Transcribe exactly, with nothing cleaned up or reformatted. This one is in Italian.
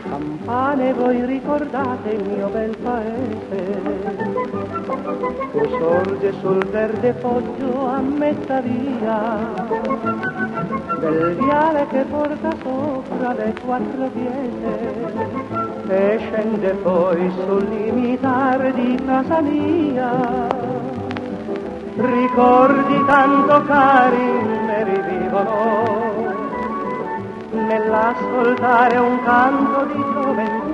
Campane, voi ricordate il mio bel paese, che sorge sul verde poggio a metà via del viale che porta sopra le quattro chiese e scende poi sul limitare di casa mia. Ricordi tanto cari mi rivivono nell'ascoltare un canto di gioventù